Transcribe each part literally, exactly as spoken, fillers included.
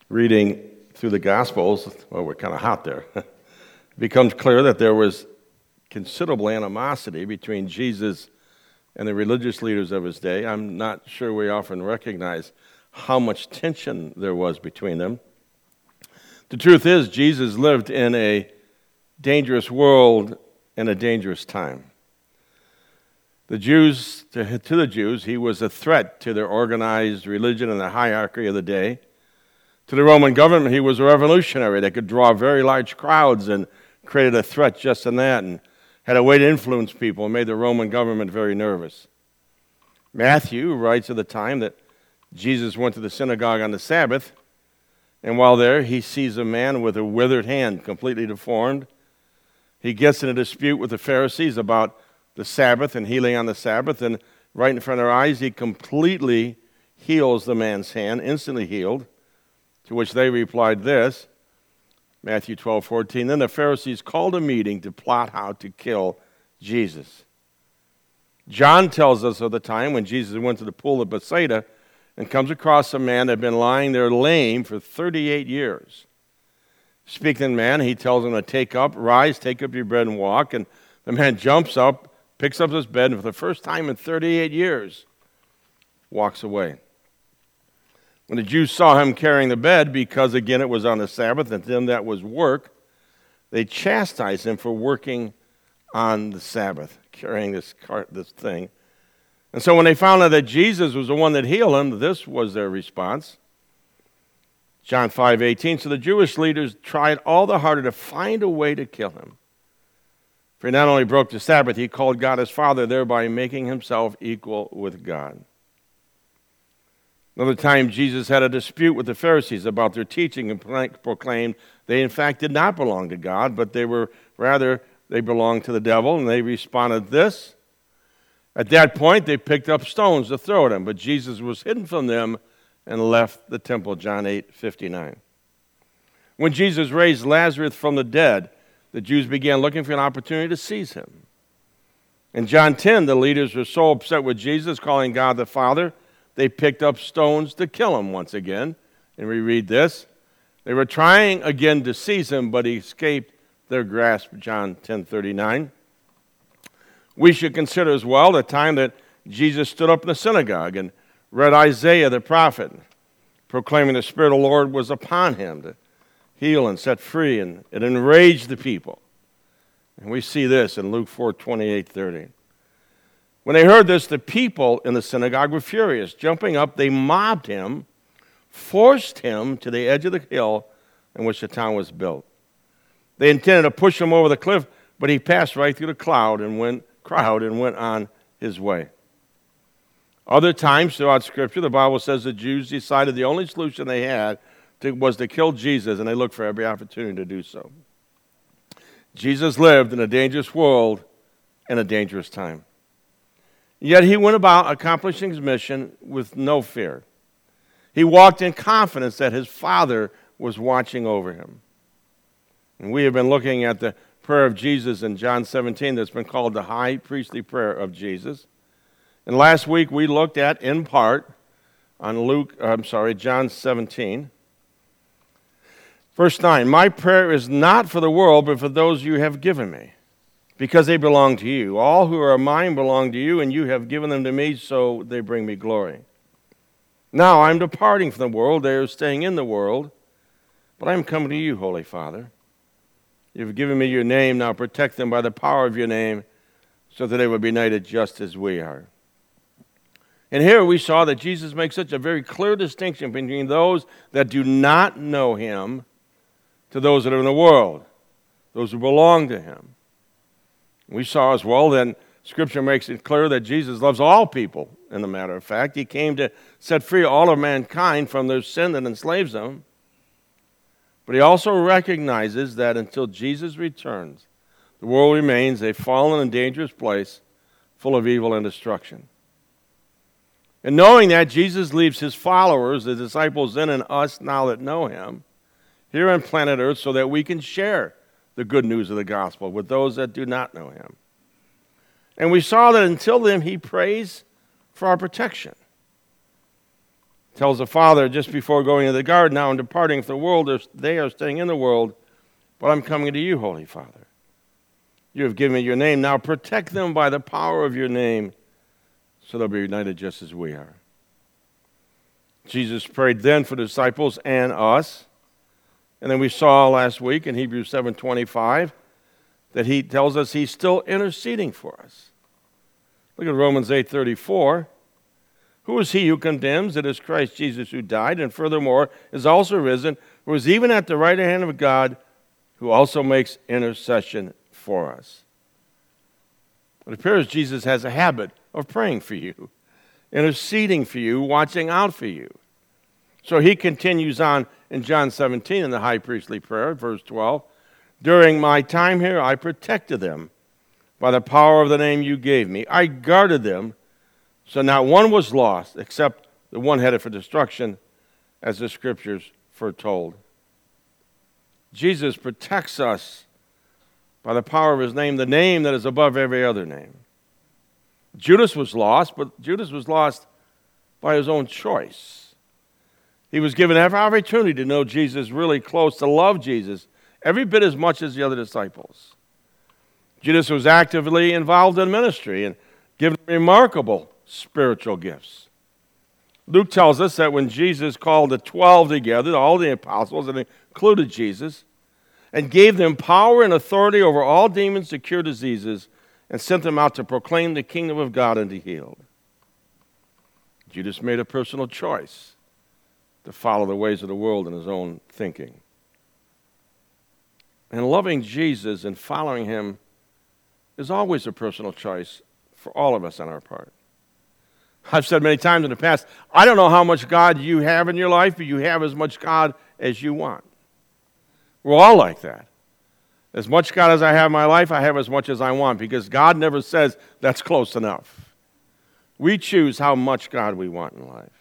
reading through the Gospels, well, we're kind of hot there, it becomes clear that there was considerable animosity between Jesus and the religious leaders of his day. I'm not sure we often recognize how much tension there was between them. The truth is, Jesus lived in a dangerous world in a dangerous time. The Jews, to, to the Jews, he was a threat to their organized religion and the hierarchy of the day. To the Roman government, he was a revolutionary that could draw very large crowds and created a threat just in that and had a way to influence people and made the Roman government very nervous. Matthew writes of the time that Jesus went to the synagogue on the Sabbath, and while there, he sees a man with a withered hand, completely deformed. He gets in a dispute with the Pharisees about the Sabbath and healing on the Sabbath, and right in front of their eyes, he completely heals the man's hand, instantly healed, to which they replied this, Matthew twelve fourteen, then the Pharisees called a meeting to plot how to kill Jesus. John tells us of the time when Jesus went to the pool of Bethsaida and comes across a man that had been lying there lame for thirty-eight years. Speaking to the man, he tells him to take up, rise, take up your bed and walk, and the man jumps up, picks up his bed, and for the first time in thirty-eight years, walks away. When the Jews saw him carrying the bed, because again it was on the Sabbath, and to them that was work, they chastised him for working on the Sabbath, carrying this cart, this thing. And so when they found out that Jesus was the one that healed him, this was their response. John five eighteen, so the Jewish leaders tried all the harder to find a way to kill him. For he not only broke the Sabbath, he called God his Father, thereby making himself equal with God. Another time, Jesus had a dispute with the Pharisees about their teaching and proclaimed they, in fact, did not belong to God, but they were, rather, they belonged to the devil, and they responded this. At that point, they picked up stones to throw at him, but Jesus was hidden from them and left the temple, John eight fifty-nine. When Jesus raised Lazarus from the dead, the Jews began looking for an opportunity to seize him. In John ten, the leaders were so upset with Jesus, calling God the Father, they picked up stones to kill him once again. And we read this. They were trying again to seize him, but he escaped their grasp, John ten thirty-nine. We should consider as well the time that Jesus stood up in the synagogue and read Isaiah the prophet, proclaiming the Spirit of the Lord was upon him to heal and set free, and it enraged the people. And we see this in Luke four twenty-eight thirty. When they heard this, the people in the synagogue were furious. Jumping up, they mobbed him, forced him to the edge of the hill in which the town was built. They intended to push him over the cliff, but he passed right through the cloud and went, crowd and went on his way. Other times throughout Scripture, the Bible says the Jews decided the only solution they had to, was to kill Jesus, and they looked for every opportunity to do so. Jesus lived in a dangerous world in a dangerous time. Yet he went about accomplishing his mission with no fear. He walked in confidence that his Father was watching over him. And we have been looking at the prayer of Jesus in John seventeen that's been called the high priestly prayer of Jesus. And last week we looked at, in part, on Luke, I'm sorry, John seventeen. Verse nine, my prayer is not for the world, but for those you have given me, because they belong to you. All who are mine belong to you, and you have given them to me, so they bring me glory. Now I'm departing from the world. They are staying in the world, but I am coming to you, Holy Father. You've given me your name. Now protect them by the power of your name, so that they will be united just as we are. And here we saw that Jesus makes such a very clear distinction between those that do not know him to those that are in the world, those who belong to him. We saw as well that Scripture makes it clear that Jesus loves all people, in the matter of fact. He came to set free all of mankind from their sin that enslaves them. But he also recognizes that until Jesus returns, the world remains a fallen and dangerous place full of evil and destruction. And knowing that, Jesus leaves his followers, the disciples in and us now that know him, here on planet Earth so that we can share the good news of the gospel with those that do not know him. And we saw that until then, he prays for our protection. Tells the Father just before going into the garden, now I'm departing from the world, they are staying in the world, but I'm coming to you, Holy Father. You have given me your name. Now protect them by the power of your name so they'll be united just as we are. Jesus prayed then for the disciples and us. And then we saw last week in Hebrews seven twenty-five that he tells us he's still interceding for us. Look at Romans eight thirty-four. Who is he who condemns? It is Christ Jesus who died, and furthermore is also risen, who is even at the right hand of God, who also makes intercession for us. It appears Jesus has a habit of praying for you, interceding for you, watching out for you. So he continues on in John seventeen in the high priestly prayer, verse twelve. During my time here, I protected them by the power of the name you gave me. I guarded them, so not one was lost except the one headed for destruction, as the Scriptures foretold. Jesus protects us by the power of his name, the name that is above every other name. Judas was lost, but Judas was lost by his own choice. He was given every opportunity to know Jesus really close, to love Jesus every bit as much as the other disciples. Judas was actively involved in ministry and given remarkable spiritual gifts. Luke tells us that when Jesus called the twelve together, all the apostles, and included Jesus, and gave them power and authority over all demons to cure diseases, and sent them out to proclaim the kingdom of God and to heal. Judas made a personal choice to follow the ways of the world in his own thinking. And loving Jesus and following him is always a personal choice for all of us on our part. I've said many times in the past, I don't know how much God you have in your life, but you have as much God as you want. We're all like that. As much God as I have in my life, I have as much as I want, because God never says that's close enough. We choose how much God we want in life.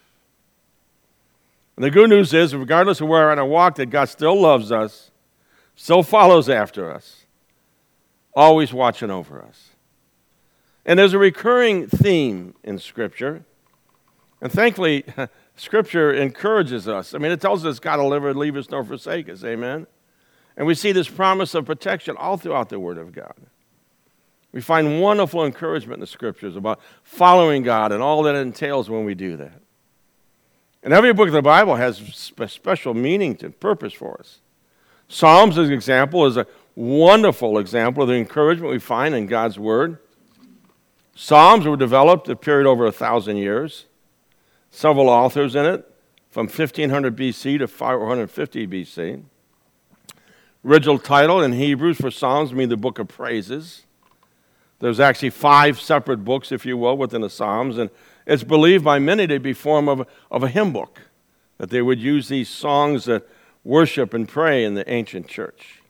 And the good news is, regardless of where we're on our walk, that God still loves us, still follows after us, always watching over us. And there's a recurring theme in Scripture. And thankfully, Scripture encourages us. I mean, it tells us God will never leave us nor forsake us. Amen? And we see this promise of protection all throughout the Word of God. We find wonderful encouragement in the Scriptures about following God and all that it entails when we do that. And every book of the Bible has a special meaning and purpose for us. Psalms, as an example, is a wonderful example of the encouragement we find in God's Word. Psalms were developed a period over a thousand years. Several authors in it, from fifteen hundred B C to five hundred fifty B C. Original title in Hebrews for Psalms means the book of praises. There's actually five separate books, if you will, within the Psalms, and it's believed by many to be form of, of a hymn book, that they would use these songs that worship and pray in the ancient church.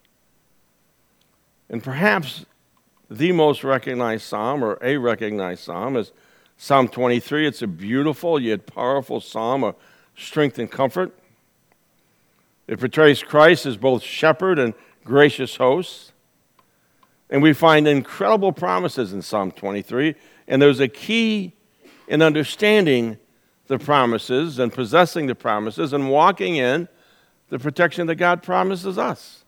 And perhaps the most recognized psalm, or a recognized psalm, is Psalm twenty-three. It's a beautiful yet powerful psalm of strength and comfort. It portrays Christ as both shepherd and gracious host. And we find incredible promises in Psalm twenty-three. And there's a key in understanding the promises and possessing the promises and walking in the protection that God promises us.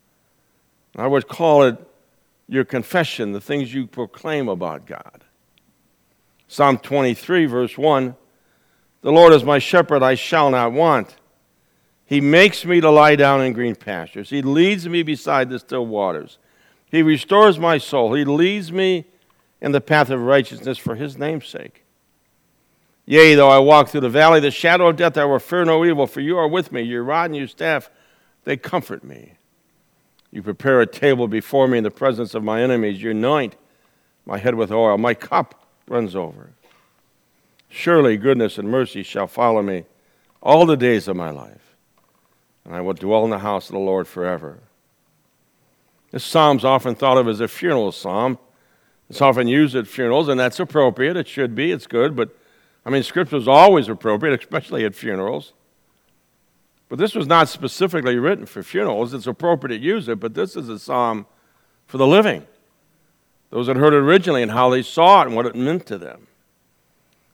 I would call it your confession, the things you proclaim about God. Psalm twenty-three, verse one, the Lord is my shepherd, I shall not want. He makes me to lie down in green pastures. He leads me beside the still waters. He restores my soul. He leads me in the path of righteousness for his name's sake. Yea, though I walk through the valley of the shadow of death, I will fear no evil, for you are with me. Your rod and your staff, they comfort me. You prepare a table before me in the presence of my enemies. You anoint my head with oil. My cup runs over. Surely goodness and mercy shall follow me all the days of my life, and I will dwell in the house of the Lord forever. This psalm's often thought of as a funeral psalm. It's often used at funerals, and that's appropriate. It should be. It's good. But, I mean, Scripture is always appropriate, especially at funerals. But this was not specifically written for funerals. It's appropriate to use it, but this is a psalm for the living. Those that heard it originally and how they saw it and what it meant to them.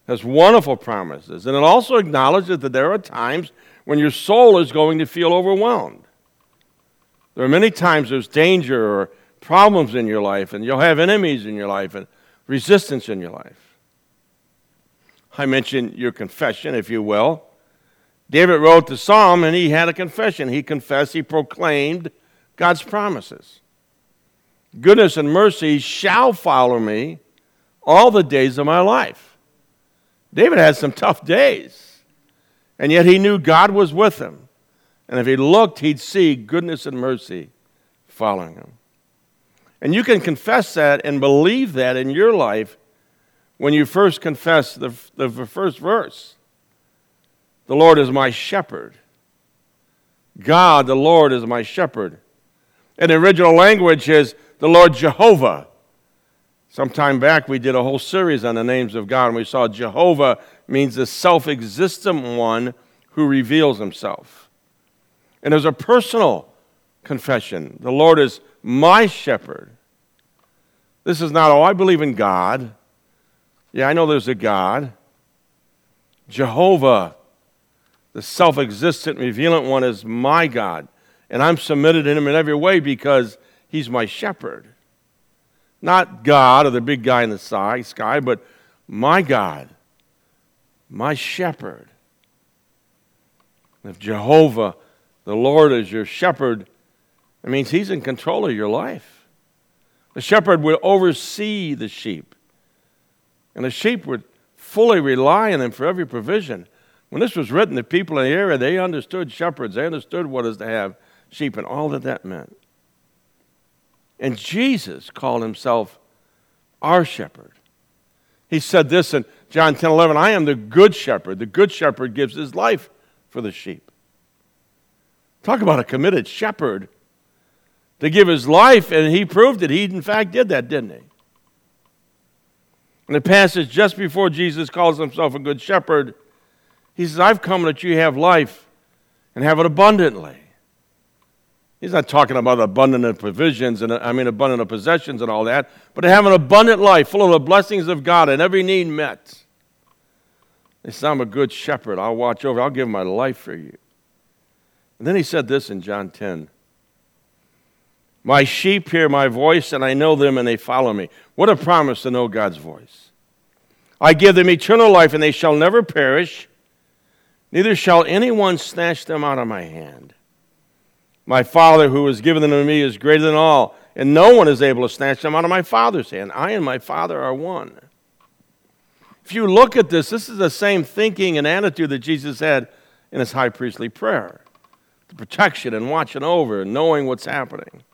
has wonderful promises. And it also acknowledges that there are times when your soul is going to feel overwhelmed. There are many times there's danger or problems in your life, and you'll have enemies in your life and resistance in your life. I mentioned your confession, if you will. David wrote the psalm, and he had a confession. He confessed, he proclaimed God's promises. Goodness and mercy shall follow me all the days of my life. David had some tough days, and yet he knew God was with him. And if he looked, he'd see goodness and mercy following him. And you can confess that and believe that in your life when you first confess the, the first verse. The Lord is my shepherd. God, the Lord, is my shepherd. And the original language is the Lord Jehovah. Some time back, we did a whole series on the names of God, and we saw Jehovah means the self-existent one who reveals himself. And there's a personal confession. The Lord is my shepherd. This is not, oh, I believe in God. Yeah, I know there's a God. Jehovah, the self-existent, revealant one, is my God. And I'm submitted to him in every way because he's my shepherd. Not God or the big guy in the sky, but my God, my shepherd. If Jehovah, the Lord, is your shepherd, it means he's in control of your life. The shepherd would oversee the sheep, and the sheep would fully rely on him for every provision. When this was written, the people in the area, they understood shepherds. They understood what it is to have sheep and all that that meant. And Jesus called himself our shepherd. He said this in John ten eleven, I am the good shepherd. The good shepherd gives his life for the sheep. Talk about a committed shepherd to give his life, and he proved it. He, in fact, did that, didn't he? In the passage just before Jesus calls himself a good shepherd, he says, I've come that you have life and have it abundantly. He's not talking about abundant of provisions, and I mean abundant of possessions and all that, but to have an abundant life full of the blessings of God and every need met. He said, I'm a good shepherd. I'll watch over. I'll give my life for you. And then he said this in John ten. My sheep hear my voice, and I know them, and they follow me. What a promise to know God's voice. I give them eternal life, and they shall never perish, neither shall anyone snatch them out of my hand. My Father who has given them to me is greater than all, and no one is able to snatch them out of my Father's hand. I and my Father are one. If you look at this, this is the same thinking and attitude that Jesus had in his high priestly prayer. The protection and watching over and knowing what's happening.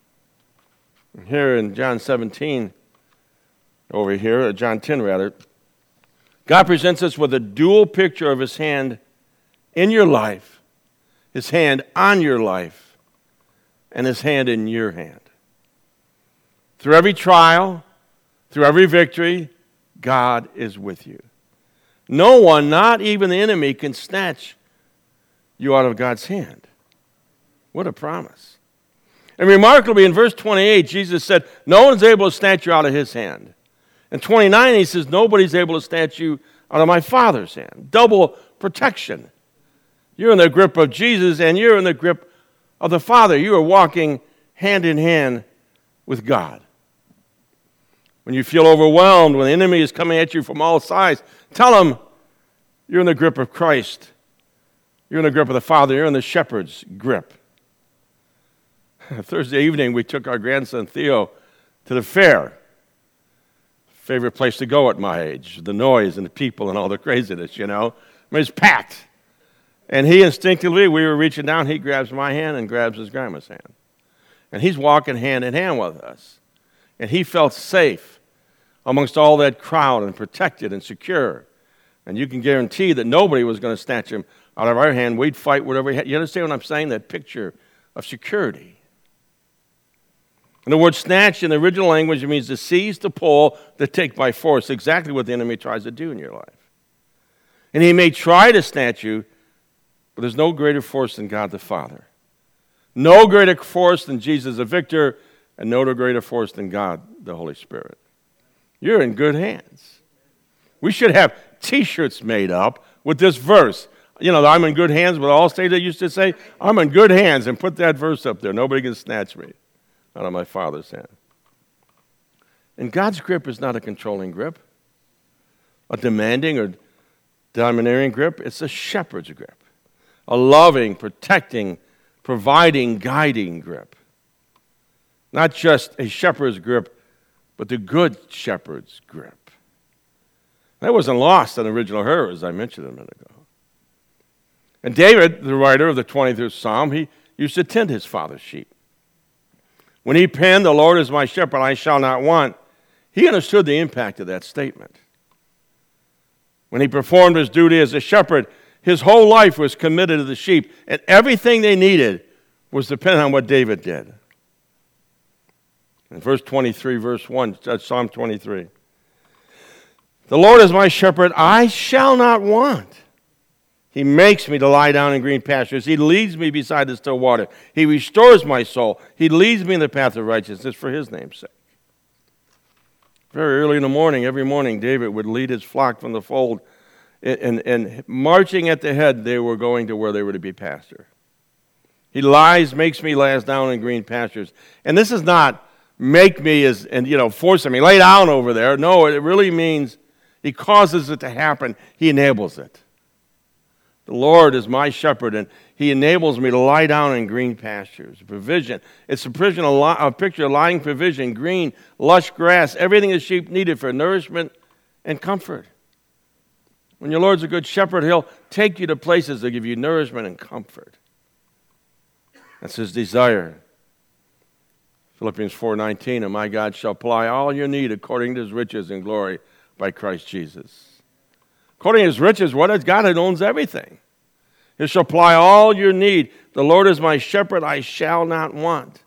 Here in John seventeen, over here, John ten rather, God presents us with a dual picture of his hand in your life, his hand on your life, and his hand in your hand. Through every trial, through every victory, God is with you. No one, not even the enemy, can snatch you out of God's hand. What a promise. And remarkably, in verse twenty-eight, Jesus said, no one's able to snatch you out of his hand. In twenty-nine, he says, nobody's able to snatch you out of my Father's hand. Double protection. You're in the grip of Jesus, and you're in the grip of the Father. You are walking hand in hand with God. When you feel overwhelmed, when the enemy is coming at you from all sides, tell him you're in the grip of Christ. You're in the grip of the Father. You're in the shepherd's grip. Thursday evening, we took our grandson Theo to the fair. Favorite place to go at my age. The noise and the people and all the craziness, you know. I mean, it's packed. And he instinctively, we were reaching down, he grabs my hand and grabs his grandma's hand. And he's walking hand in hand with us. And he felt safe amongst all that crowd and protected and secure. And you can guarantee that nobody was going to snatch him out of our hand. We'd fight whatever he had. You understand what I'm saying? That picture of security. And the word snatch in the original language means to seize, to pull, to take by force. Exactly what the enemy tries to do in your life. And he may try to snatch you, but there's no greater force than God the Father. No greater force than Jesus the victor, and no greater force than God the Holy Spirit. You're in good hands. We should have T-shirts made up with this verse. You know, I'm in good hands, what Allstate they used to say, I'm in good hands, and put that verse up there. Nobody can snatch me out of my Father's hand. And God's grip is not a controlling grip, a demanding or domineering grip. It's a shepherd's grip, a loving, protecting, providing, guiding grip. Not just a shepherd's grip, but the good shepherd's grip. That wasn't lost on the original hearer, as I mentioned a minute ago. And David, the writer of the twenty-third Psalm, he used to tend his father's sheep. When he penned, "The Lord is my shepherd, I shall not want," he understood the impact of that statement. When he performed his duty as a shepherd, his whole life was committed to the sheep, and everything they needed was dependent on what David did. In verse twenty-three, verse one, Psalm twenty-three. "The Lord is my shepherd, I shall not want. He makes me to lie down in green pastures. He leads me beside the still water. He restores my soul. He leads me in the path of righteousness for his name's sake." Very early in the morning, every morning, David would lead his flock from the fold, and, and, and marching at the head, they were going to where they were to be pastured. He lies, makes me lie down in green pastures. And this is not make me as, and you know, forcing me, lay down over there. No, it really means he causes it to happen. He enables it. The Lord is my shepherd, and he enables me to lie down in green pastures. Provision. It's a, provision, a picture of lying provision, green, lush grass, everything the sheep needed for nourishment and comfort. When your Lord's a good shepherd, he'll take you to places that give you nourishment and comfort. That's his desire. Philippians four nineteen, "And my God shall supply all your need according to his riches and glory by Christ Jesus." According to his riches, what is God that owns everything? He shall supply all your need. "The Lord is my shepherd, I shall not want."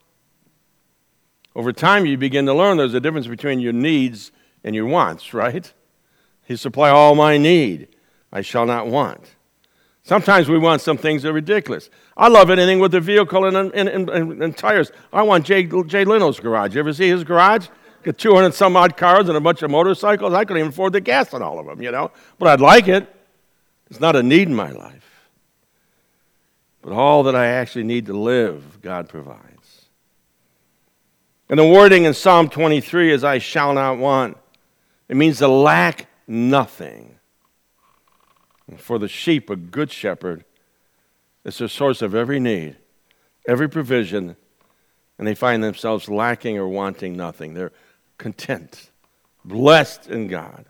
Over time, you begin to learn there's a difference between your needs and your wants, right? He supply all my need, I shall not want. Sometimes we want some things that are ridiculous. I love anything with a vehicle and, and, and, and, and tires. I want Jay, Jay Leno's garage. You ever see his garage? Got two hundred some odd cars and a bunch of motorcycles. I couldn't even afford the gas on all of them, you know. But I'd like it. It's not a need in my life. But all that I actually need to live, God provides. And the wording in Psalm twenty-three is, "I shall not want." It means to lack nothing. And for the sheep, a good shepherd is the source of every need, every provision, and they find themselves lacking or wanting nothing. They're content, blessed in God.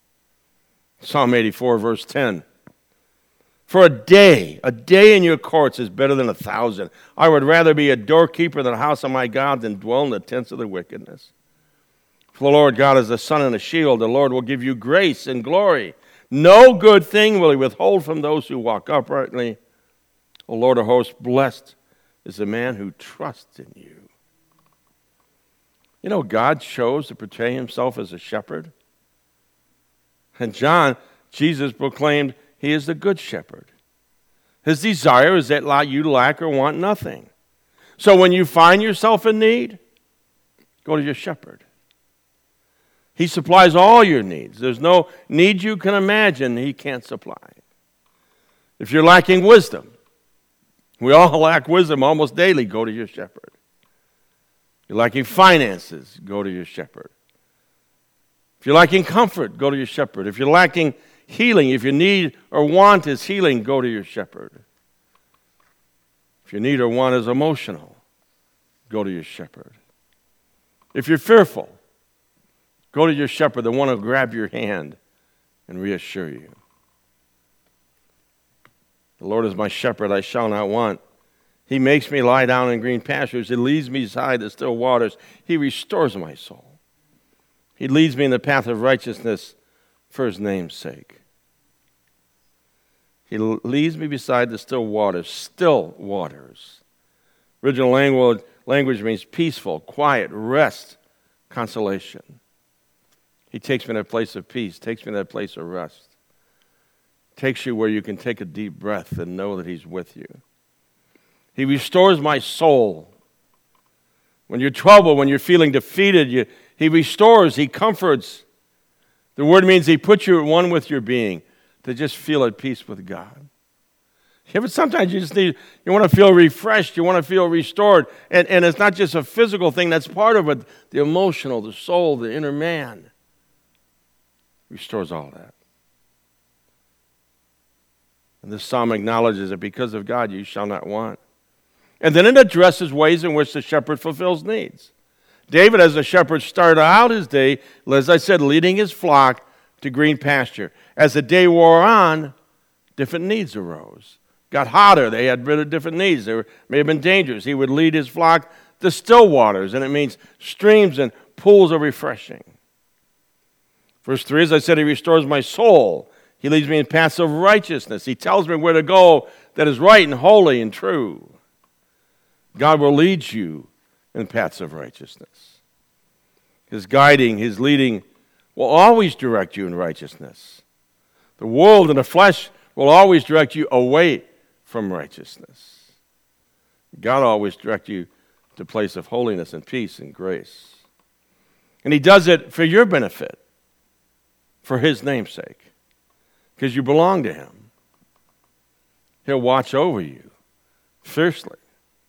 Psalm eighty-four, verse ten. "For a day, a day in your courts is better than a thousand. I would rather be a doorkeeper in the house of my God than dwell in the tents of the wickedness. For the Lord God is a sun and a shield. The Lord will give you grace and glory. No good thing will he withhold from those who walk uprightly. O Lord of hosts, blessed is the man who trusts in you." You know, God chose to portray himself as a shepherd. And John, Jesus proclaimed he is the good shepherd. His desire is that you lack or want nothing. So when you find yourself in need, go to your shepherd. He supplies all your needs. There's no need you can imagine he can't supply. If you're lacking wisdom, we all lack wisdom almost daily, go to your shepherd. You're lacking finances, go to your shepherd. If you're lacking comfort, go to your shepherd. If you're lacking healing, if your need or want is healing, go to your shepherd. If your need or want is emotional, go to your shepherd. If you're fearful, go to your shepherd, the one who will grab your hand and reassure you. "The Lord is my shepherd, I shall not want. He makes me lie down in green pastures. He leads me beside the still waters. He restores my soul. He leads me in the path of righteousness for his name's sake." He leads me beside the still waters. Still waters. Original language, language means peaceful, quiet, rest, consolation. He takes me to that place of peace, takes me to that place of rest. Takes you where you can take a deep breath and know that he's with you. He restores my soul. When you're troubled, when you're feeling defeated, you, he restores, he comforts. The word means he puts you at one with your being, to just feel at peace with God. Yeah, but sometimes you just need, you want to feel refreshed, you want to feel restored. And, and it's not just a physical thing, that's part of it. The emotional, the soul, the inner man restores all that. And this psalm acknowledges that because of God you shall not want. And then it addresses ways in which the shepherd fulfills needs. David, as a shepherd, started out his day, as I said, leading his flock to green pasture. As the day wore on, different needs arose. Got hotter, they had different needs. There may have been dangers. He would lead his flock to still waters, and it means streams and pools of refreshing. Verse three, as I said, he restores my soul. He leads me in paths of righteousness. He tells me where to go that is right and holy and true. God will lead you in paths of righteousness. His guiding, his leading will always direct you in righteousness. The world and the flesh will always direct you away from righteousness. God will always direct you to a place of holiness and peace and grace. And he does it for your benefit, for his name's sake, because you belong to him. He'll watch over you fiercely.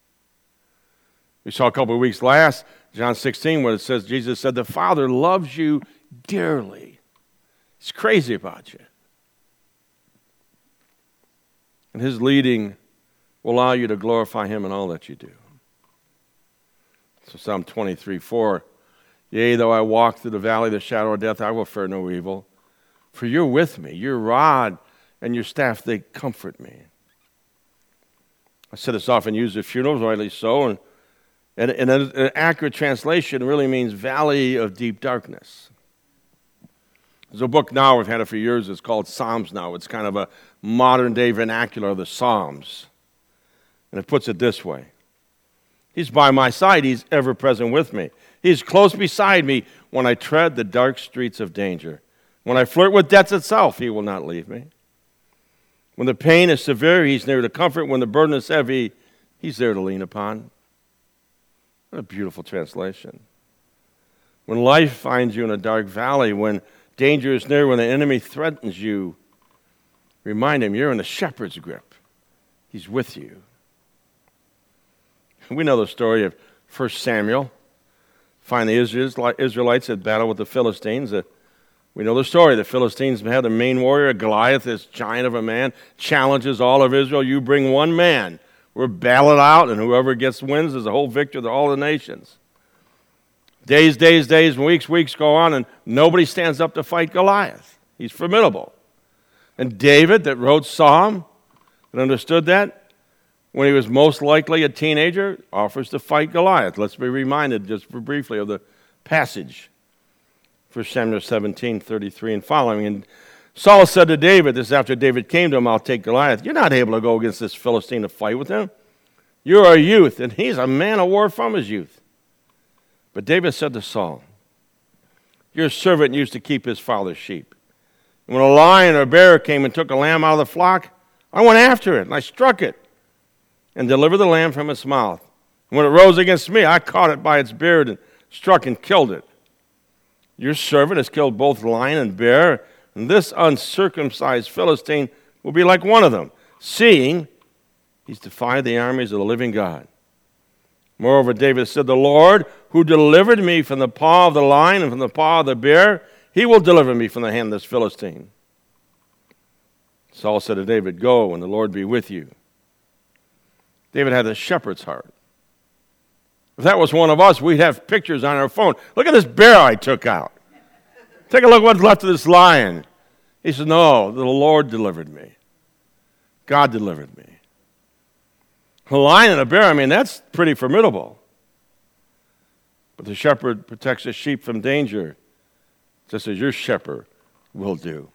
We saw a couple of weeks last, John sixteen, where it says, Jesus said, the Father loves you dearly. He's crazy about you. And his leading will allow you to glorify him in all that you do. So Psalm twenty-three four, yea, though I walk through the valley of the shadow of death, I will fear no evil. For you're with me, your rod and your staff, they comfort me. I said this often used at funerals, rightly so, and, and, and an accurate translation really means valley of deep darkness. There's a book now, we've had it for years, it's called Psalms Now. It's kind of a modern-day vernacular of the Psalms. And it puts it this way. He's by my side, he's ever present with me. He's close beside me when I tread the dark streets of danger. When I flirt with death itself, he will not leave me. When the pain is severe, he's near to comfort. When the burden is heavy, he's there to lean upon. What a beautiful translation. When life finds you in a dark valley, when danger is near, when the enemy threatens you, remind him you're in the shepherd's grip. He's with you. We know the story of First Samuel. Find the Israelites at battle with the Philistines. We know the story. The Philistines had a main warrior, Goliath, this giant of a man, challenges all of Israel. You bring one man. We're battle it out, and whoever gets wins is the whole victor of all the nations. Days, days, days, weeks, weeks go on, and nobody stands up to fight Goliath. He's formidable. And David, that wrote Psalm, that understood that, when he was most likely a teenager, offers to fight Goliath. Let's be reminded just briefly of the passage. First Samuel seventeen, thirty-three and following. And Saul said to David, this is after David came to him, I'll take Goliath. You're not able to go against this Philistine to fight with him. You're a youth, and he's a man of war from his youth. But David said to Saul, your servant used to keep his father's sheep. And when a lion or a bear came and took a lamb out of the flock, I went after it, and I struck it, and delivered the lamb from its mouth. And when it rose against me, I caught it by its beard and struck and killed it. Your servant has killed both lion and bear, and this uncircumcised Philistine will be like one of them, seeing he's defied the armies of the living God. Moreover, David said, the Lord who delivered me from the paw of the lion and from the paw of the bear, he will deliver me from the hand of this Philistine. Saul said to David, go, and the Lord be with you. David had a shepherd's heart. If that was one of us, we'd have pictures on our phone. Look at this bear I took out. Take a look at what's left of this lion. He said, no, the Lord delivered me. God delivered me. A lion and a bear, I mean, that's pretty formidable. But the shepherd protects his sheep from danger, just as your shepherd will do.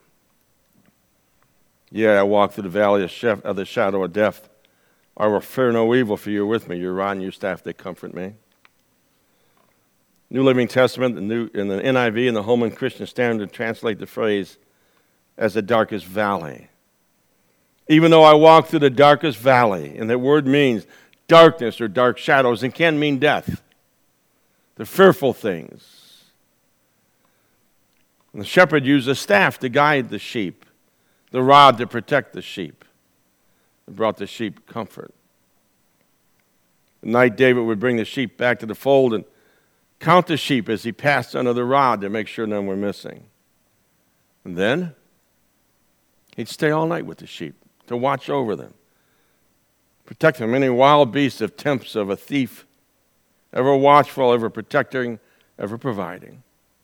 Yeah, I walk through the valley of the shadow of death. I will fear no evil, for you're with me. Your rod and your staff, they comfort me. New Living Testament, the New, in the N I V and the Holman Christian Standard translate the phrase as the darkest valley. Even though I walk through the darkest valley, and that word means darkness or dark shadows, and can mean death. The fearful things. And the shepherd used a staff to guide the sheep, the rod to protect the sheep. It brought the sheep comfort. At night, David would bring the sheep back to the fold and count the sheep as he passed under the rod to make sure none were missing. And then he'd stay all night with the sheep to watch over them, protect them from any wild beast, of attempts of a thief, ever watchful, ever protecting, ever providing.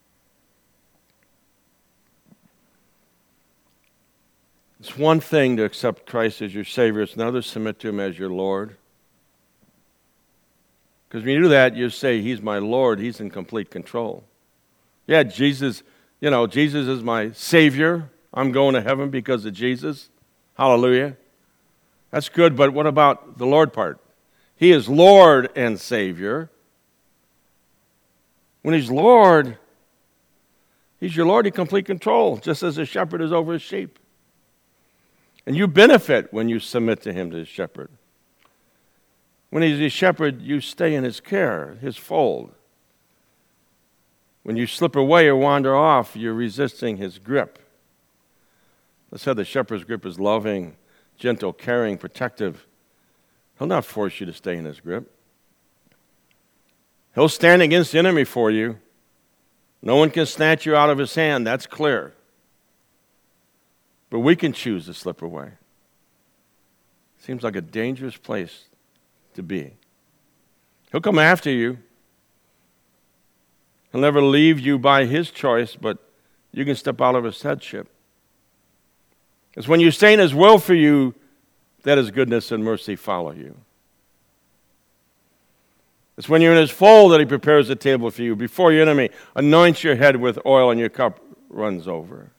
It's one thing to accept Christ as your Savior. It's another to submit to Him as your Lord. Because when you do that, you say, He's my Lord. He's in complete control. Yeah, Jesus, you know, Jesus is my Savior. I'm going to heaven because of Jesus. Hallelujah. That's good, but what about the Lord part? He is Lord and Savior. When He's Lord, He's your Lord in complete control, just as a shepherd is over his sheep. And you benefit when you submit to Him, to His shepherd. When He's a shepherd, you stay in His care, His fold. When you slip away or wander off, you're resisting His grip. Let's say the shepherd's grip is loving, gentle, caring, protective. He'll not force you to stay in His grip. He'll stand against the enemy for you. No one can snatch you out of His hand, that's clear. But we can choose to slip away. Seems like a dangerous place to be. He'll come after you. He'll never leave you by His choice, but you can step out of His headship. It's when you stay in His will for you that His goodness and mercy follow you. It's when you're in His fold that He prepares a table for you before your enemy, anoints your head with oil, and your cup runs over.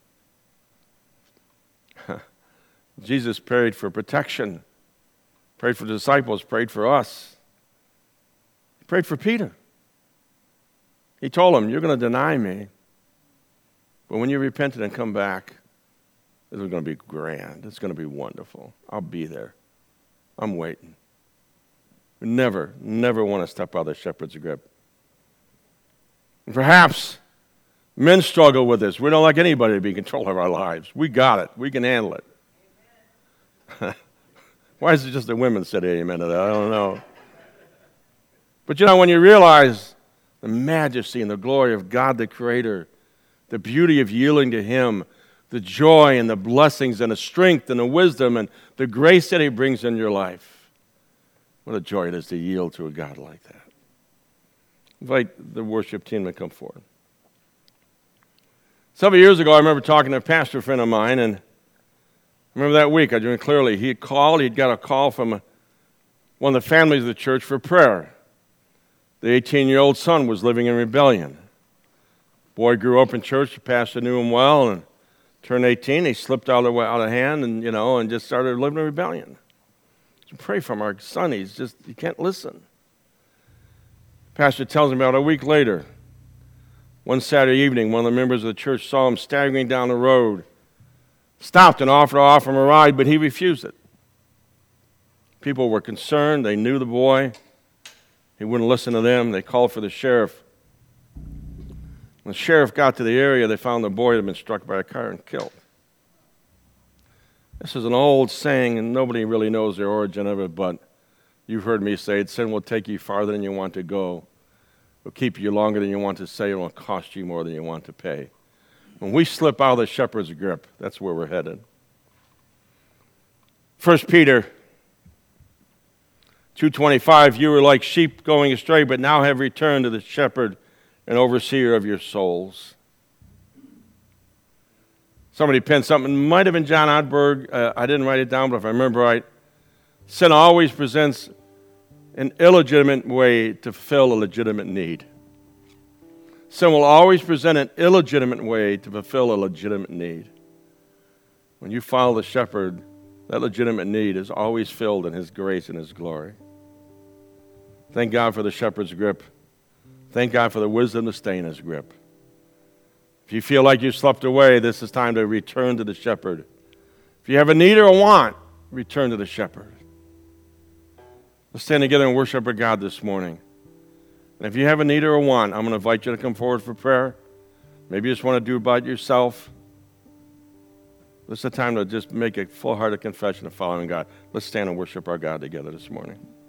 Jesus prayed for protection, prayed for the disciples, prayed for us. He prayed for Peter. He told him, you're going to deny me, but when you repent and come back, this is going to be grand. It's going to be wonderful. I'll be there. I'm waiting. We never, never want to step out of the shepherd's grip. And perhaps men struggle with this. We don't like anybody to be in control of our lives. We got it. We can handle it. Why is it just the women said amen to that? I don't know. But you know, when you realize the majesty and the glory of God the Creator, the beauty of yielding to Him, the joy and the blessings and the strength and the wisdom and the grace that He brings in your life, what a joy it is to yield to a God like that. Invite the worship team to come forward. Several years ago, I remember talking to a pastor friend of mine, and I remember that week, I remember clearly, he had called, he'd got a call from a, one of the families of the church for prayer. The eighteen-year-old son was living in rebellion. Boy grew up in church, the pastor knew him well, and turned eighteen, he slipped out of, out of hand, and you know, and just started living in rebellion. So pray for him, our son, he's just, he can't listen. Pastor tells him about a week later, one Saturday evening, one of the members of the church saw him staggering down the road, stopped and offered to offer him a ride, but he refused it. People were concerned. They knew the boy. He wouldn't listen to them. They called for the sheriff. When the sheriff got to the area, they found the boy had been struck by a car and killed. This is an old saying, and nobody really knows the origin of it, but you've heard me say it. Sin will take you farther than you want to go. It will keep you longer than you want to stay. It will cost you more than you want to pay. When we slip out of the shepherd's grip, that's where we're headed. First Peter two twenty-five, you were like sheep going astray, but now have returned to the shepherd and overseer of your souls. Somebody penned something, it might have been John Ottberg, uh, I didn't write it down, but if I remember right, sin always presents an illegitimate way to fulfill a legitimate need. Sin will always present an illegitimate way to fulfill a legitimate need. When you follow the shepherd, that legitimate need is always filled in His grace and His glory. Thank God for the shepherd's grip. Thank God for the wisdom to stay in His grip. If you feel like you slept away, this is time to return to the shepherd. If you have a need or a want, return to the shepherd. Let's stand together and worship our God this morning. And if you have a need or a want, I'm going to invite you to come forward for prayer. Maybe you just want to do it by yourself. This is the time to just make a full-hearted confession of following God. Let's stand and worship our God together this morning.